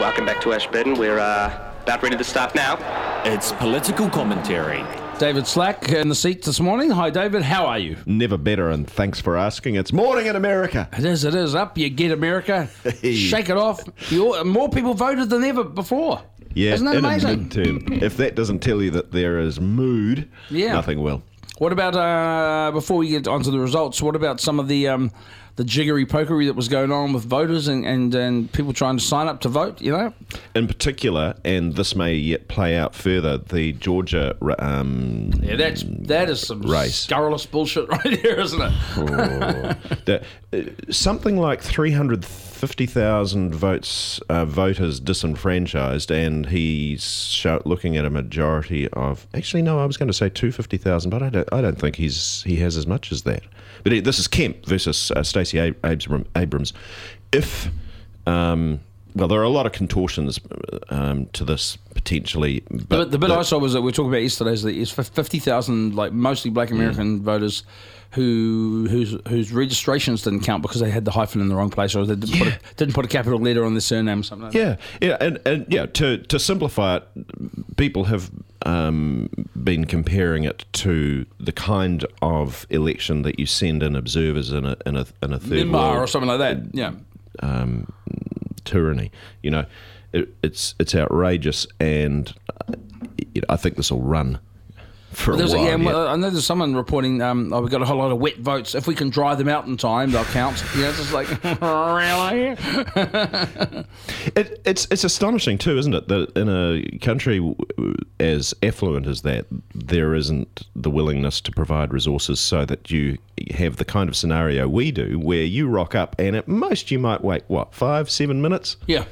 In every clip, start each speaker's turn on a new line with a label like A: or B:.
A: Welcome back to Ashburton. We're about ready to start now.
B: It's political commentary.
C: David Slack in the seat this morning. Hi, David. How are you?
D: Never better, and thanks for asking. It's morning in America.
C: It is. Up you get, America. Shake it off. More people voted than ever before.
D: Yeah,
C: isn't that
D: in
C: amazing?
D: a midterm. If that doesn't tell you that there is mood, nothing will.
C: What about, before we get onto the results, what about some of the jiggery pokery that was going on with voters and people trying to sign up to vote, you know?
D: In particular, and this may yet play out further, the Georgia
C: that is some
D: race.
C: scurrilous bullshit right here, isn't it?
D: Something like 350,000 voters disenfranchised, and he's looking at a majority of... Actually, no, I was going to say 250,000, but I don't think he has as much as that. But this is Kemp versus Stacey Abrams. If... well, there are a lot of contortions to this potentially. But
C: the bit I saw was that we were talking about yesterday is 50,000, like mostly Black American voters whose registrations didn't count because they had the hyphen in the wrong place, or they didn't put a capital letter on their surname or something like that.
D: And to simplify it, people have been comparing it to the kind of election that you send in observers in a third
C: Myanmar
D: world
C: or something like that. Yeah.
D: Tyranny, you know, it's outrageous, and I think this will run for a while.
C: I know there's someone reporting, we've got a whole lot of wet votes. If we can dry them out in time, they'll count. It's just like, really?
D: It's astonishing too, isn't it, that in a country as affluent as that, there isn't the willingness to provide resources so that you have the kind of scenario we do, where you rock up and at most you might wait, 5-7 minutes?
C: Yeah.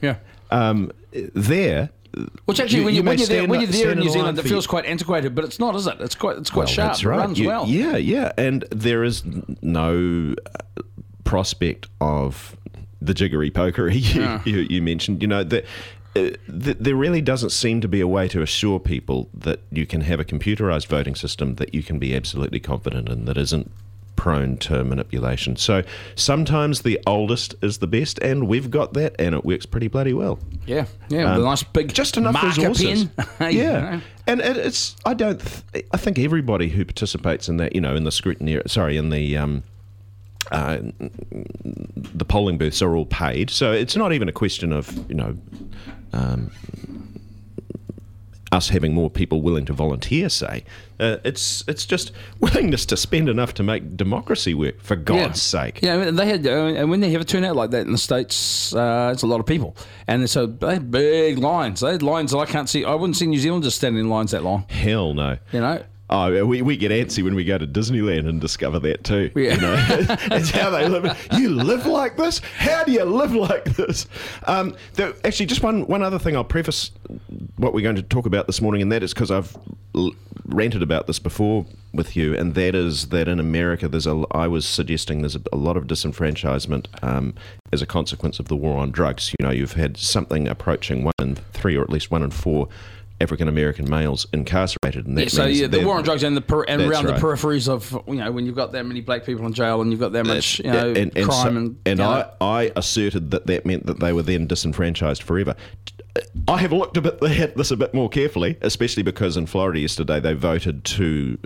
C: Which actually, when you're there in New Zealand, it feels quite antiquated, but it's not, is it? It's quite sharp.
D: That's right.
C: It runs well.
D: Yeah, and there is no prospect of the jiggery pokery you mentioned. You know, there really doesn't seem to be a way to assure people that you can have a computerised voting system that you can be absolutely confident in, that isn't prone to manipulation. So sometimes the oldest is the best, and we've got that, and it works pretty bloody well.
C: Yeah, with a nice big
D: just enough
C: marker
D: resources.
C: Pen.
D: Yeah, and it's I think everybody who participates in that, in the scrutiny, in the polling booths are all paid, so it's not even a question of us having more people willing to volunteer, say. It's just willingness to spend enough to make democracy work, for God's sake.
C: Yeah, I mean, they had, and when they have a turnout like that in the States, it's a lot of people. And so they had big lines. They had lines that I can't see. I wouldn't see New Zealanders standing in lines that long.
D: Hell no.
C: You know?
D: Oh, we get antsy when we go to Disneyland and discover that too.
C: Yeah.
D: It's how they live. You live like this? How do you live like this? Actually, just one other thing I'll preface what we're going to talk about this morning, and that is because I've ranted about this before with you, and that is that in America I was suggesting there's a lot of disenfranchisement as a consequence of the war on drugs. You've had something approaching 1 in 3, or at least 1 in 4 African-American males incarcerated, and that means
C: the war on drugs and around the
D: right.
C: peripheries of when you've got that many black people in jail and you've got that much crime
D: I asserted that meant that they were then disenfranchised forever. I have looked at this a bit more carefully, especially because in Florida yesterday they voted to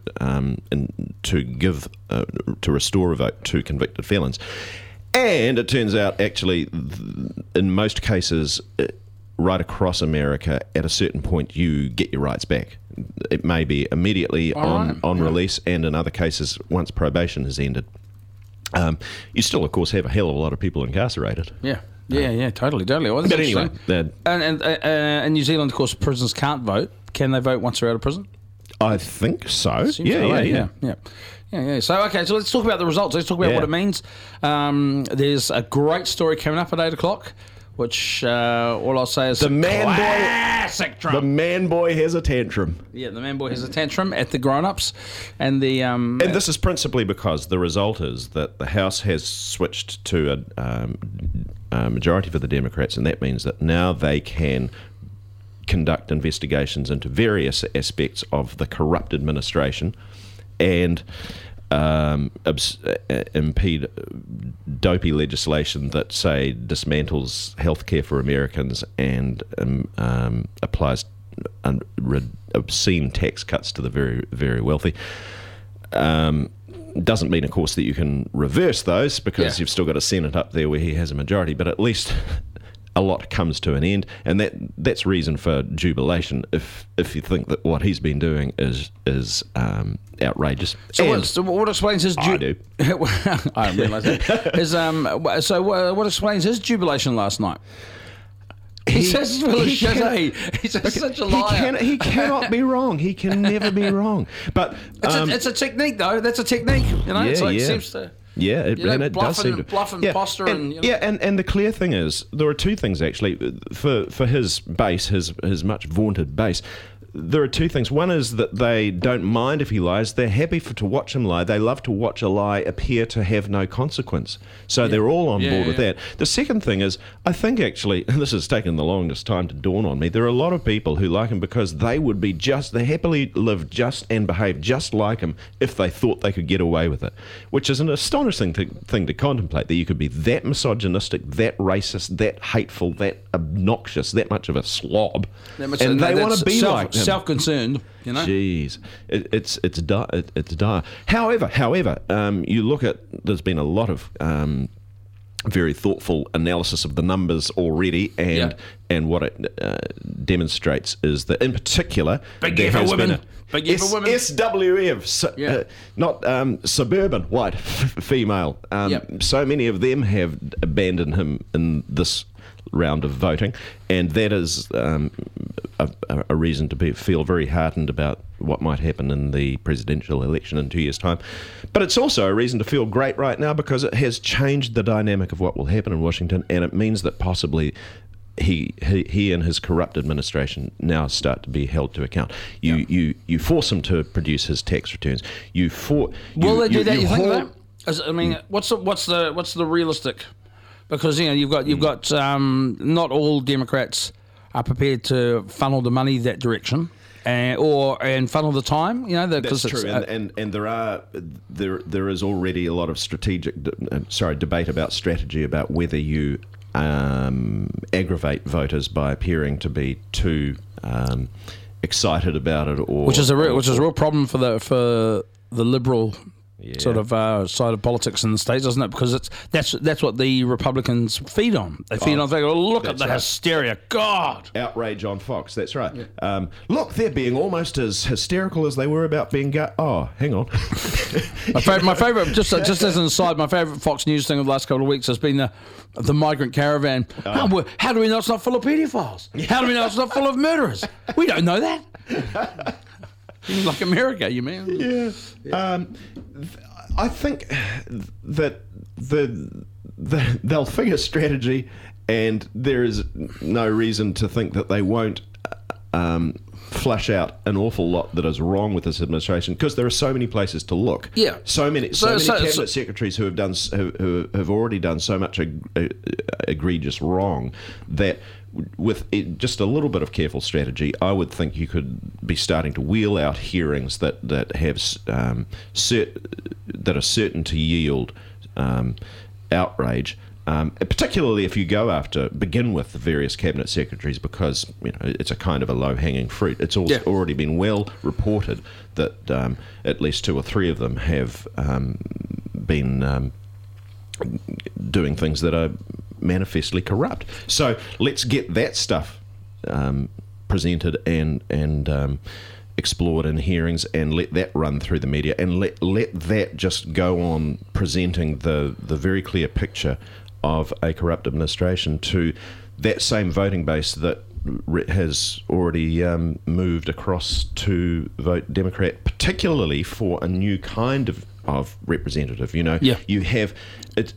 D: restore a vote to convicted felons, and it turns out actually in most cases, right across America, at a certain point you get your rights back. It may be immediately on release, and in other cases once probation has ended. You still, of course, have a hell of a lot of people incarcerated.
C: Totally. Well,
D: but anyway,
C: and in New Zealand, of course, prisoners can't vote. Can they vote once they're out of prison?
D: I think so.
C: Yeah. So let's talk about the results. Let's talk about what it means. There's a great story coming up at 8 o'clock. Which all I'll say is classic Trump.
D: The man boy has a tantrum.
C: Yeah, the man boy has a tantrum at the grown-ups, and the
D: and this is principally because the result is that the House has switched to a majority for the Democrats, and that means that now they can conduct investigations into various aspects of the corrupt administration and impede dopey legislation that, say, dismantles healthcare for Americans and applies obscene tax cuts to the very, very wealthy. Doesn't mean, of course, that you can reverse those, because you've still got a Senate up there where he has a majority, but at least a lot comes to an end, and that's reason for jubilation if you think that what he's been doing is outrageous.
C: So what explains his
D: I do.
C: I didn't realise that. What explains his jubilation last night? He says he's full of shit, eh? He's such a liar.
D: He cannot be wrong. He can never be wrong. But
C: it's a technique, though. That's a technique. You know, it's like it seems to.
D: Yeah, it does seem to.
C: Bluff and posture,
D: and the clear thing is, there are two things actually for his base, his much vaunted base. There are two things. One is that they don't mind if he lies. They're happy to watch him lie. They love to watch a lie appear to have no consequence. So they're all on board with that. The second thing is, I think actually, and this has taken the longest time to dawn on me, there are a lot of people who like him because they happily live just and behave just like him if they thought they could get away with it, which is an astonishing thing to contemplate, that you could be that misogynistic, that racist, that hateful, that obnoxious, that much of a slob, and they want to be like him.
C: Self-concerned, you know.
D: Jeez, it's dire. However, you look at, there's been a lot of very thoughtful analysis of the numbers already, and what it demonstrates is that, in particular,
C: big year for women.
D: SWF, not suburban white female. So many of them have abandoned him in this round of voting, and that is a reason to feel very heartened about what might happen in the presidential election in 2 years' time. But it's also a reason to feel great right now, because it has changed the dynamic of what will happen in Washington, and it means that possibly he and his corrupt administration now start to be held to account. You force him to produce his tax returns.
C: Will they do that? You think of that? I mean, what's the realistic? Because you've got not all Democrats are prepared to funnel the money that direction, and funnel the time.
D: That's true, and there is already a lot of debate about strategy about whether you aggravate voters by appearing to be too excited about it, which is a
C: real problem for the liberal. Sort of side of politics in the States, isn't it? Because that's what the Republicans feed on. They feed on. They go, look at the hysteria, God,
D: outrage on Fox. That's right. Yeah. Look, they're being almost as hysterical as they were about being gay. Oh, hang on.
C: my favorite, just as an aside, my favorite Fox News thing of the last couple of weeks has been the migrant caravan. How do we know it's not full of pedophiles? How do we know it's not full of murderers? We don't know that. Like America, you mean?
D: Yeah. I think that they'll figure strategy, and there is no reason to think that they won't flush out an awful lot that is wrong with this administration, because there are so many places to look.
C: Yeah.
D: So many cabinet secretaries who have already done so much egregious wrong that, with just a little bit of careful strategy, I would think you could be starting to wheel out hearings that are certain to yield outrage. Particularly if you begin with the various cabinet secretaries, because it's a kind of a low-hanging fruit. It's already been well reported that at least 2 or 3 of them have been doing things that are manifestly corrupt. So let's get that stuff presented and explored in hearings, and let that run through the media, and let that just go on presenting the very clear picture of a corrupt administration to that same voting base that has already moved across to vote Democrat, particularly for a new kind of representative. You have it.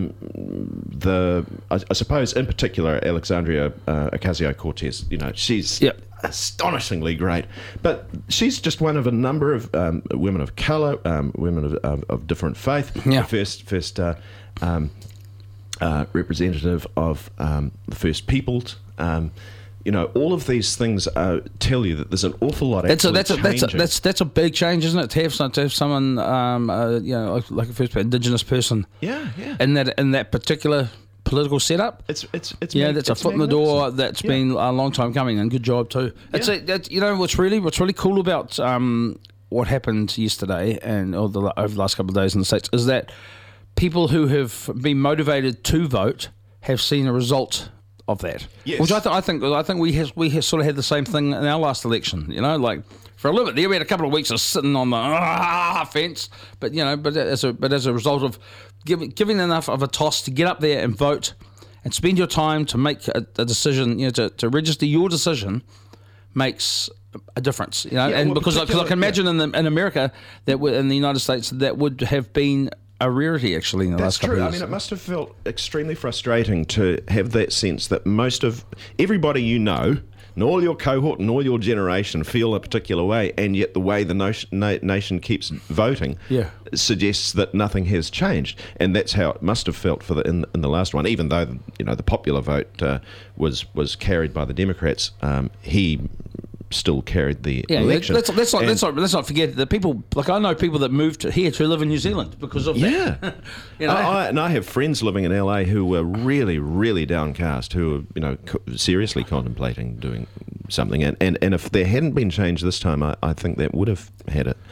D: I suppose in particular Alexandria Ocasio-Cortez. She's astonishingly great, but she's just one of a number of women of color, women of different faith.
C: Yeah.
D: First representative of the First Peoples. all of these things tell you that there's an awful lot.
C: That's
D: Changing.
C: a big change, isn't it? To have someone, like a first Indigenous person, in that particular political setup.
D: It's
C: that's a foot in the door. That's been a long time coming, and good job too. What's really cool about what happened yesterday and over the last couple of days in the States is that people who have been motivated to vote have seen a result of that.
D: Yes.
C: Which I think we have sort of had the same thing in our last election. Like for a little bit there, we had a couple of weeks of sitting on the fence, but as a result of giving enough of a toss to get up there and vote and spend your time to make a decision, to register your decision makes a difference, because I can imagine in America in the United States that would have been a rarity actually in the last couple of years.
D: I mean, it must have felt extremely frustrating to have that sense that most of everybody and all your cohort and all your generation feel a particular way, and yet the way the nation keeps voting suggests that nothing has changed, and that's how it must have felt for in the last one. Even though the popular vote was carried by the Democrats, he still carried the election.
C: Let's not forget that people. Like I know people that moved here to live in New Zealand because of that.
D: I have friends living in LA who were really, really downcast, who were seriously contemplating doing something. And if there hadn't been change this time, I think that would have had it.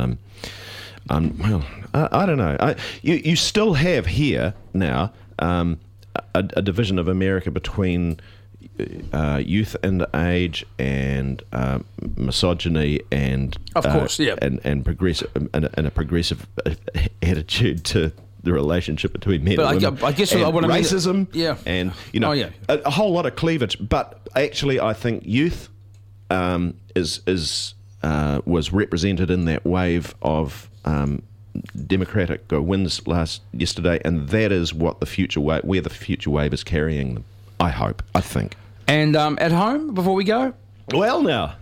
D: I don't know. You still have here now a division of America between youth and age and misogyny and
C: of course,
D: and progressive and a progressive attitude to the relationship between men and women.
C: I guess
D: and
C: what
D: racism,
C: I mean,
D: and a whole lot of cleavage. But actually, I think youth was represented in that wave of Democratic wins yesterday, and that is what the future wave, where the future wave is carrying them. I think.
C: And at home, before we go?
D: Well, now.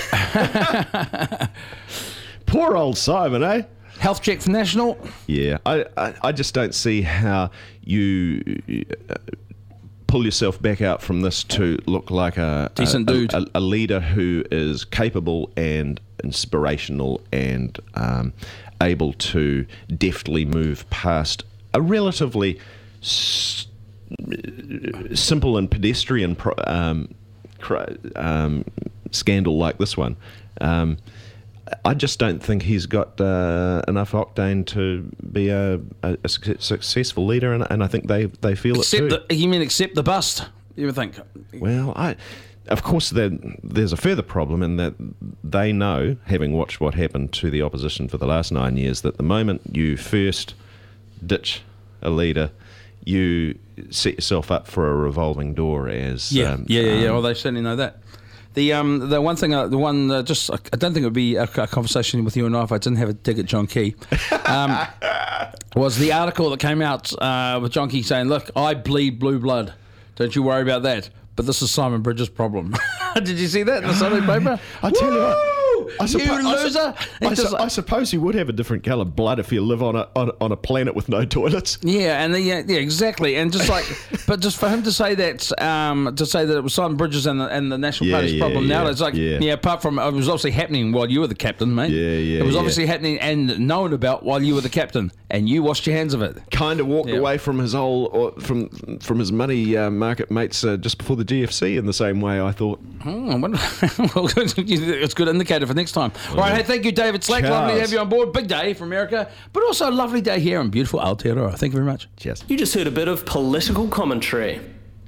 D: Poor old Simon, eh?
C: Health check for National?
D: Yeah. I just don't see how you pull yourself back out from this to look like a
C: decent dude,
D: a leader who is capable and inspirational and able to deftly move past a relatively simple and pedestrian scandal like this one. I just don't think he's got enough octane to be a successful leader, and I think they feel it too.
C: Except the bust, you would think?
D: Well, of course, there's a further problem in that they know, having watched what happened to the opposition for the last 9 years, that the moment you first ditch a leader, you set yourself up for a revolving door. Well,
C: they certainly know that. The one thing, I don't think it would be a conversation with you and I if I didn't have a dig at John Key. Was the article that came out with John Key saying, "Look, I bleed blue blood. Don't you worry about that. But this is Simon Bridges' problem." Did you see that in the Sunday paper?
D: I tell you what.
C: loser!
D: I suppose you would have a different colour blood if you live on a planet with no toilets.
C: Yeah, and exactly, and just but just for him to say that it was Simon Bridges and the National Party's problem now, it's like apart from it was obviously happening while you were the captain, mate. It was obviously happening and known about while you were the captain, and you washed your hands of it.
D: Kind of walked away from his from his money market mates just before the GFC in the same way. I thought.
C: Well, it's a good indicator for next time. All right, hey, thank you, David Slack.
D: Cheers.
C: Lovely to have you on board. Big day for America, but also a lovely day here in beautiful Aotearoa. Thank you very much.
D: Cheers.
B: You just heard a bit of political commentary.